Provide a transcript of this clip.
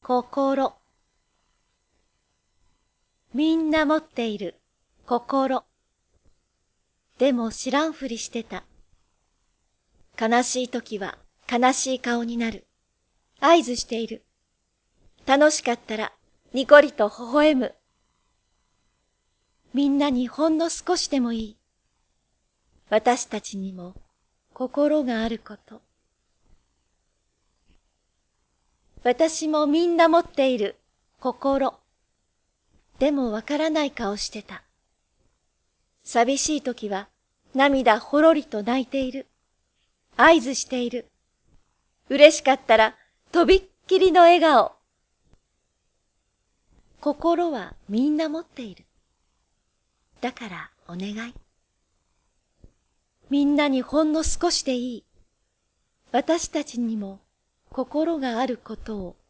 心。みんな持っている心。でも知らんふりしてた。悲しいときは悲しい顔になる。合図している。楽しかったらにこりと微笑む。みんなにほんの少しでもいい。私たちにも心があること。私もみんな持っている心。でもわからない顔してた。寂しいときは涙ほろりと泣いている。合図している。嬉しかったらとびっきりの笑顔。心はみんな持っている。だからお願い。みんなにほんの少しでいい。私たちにも心があることを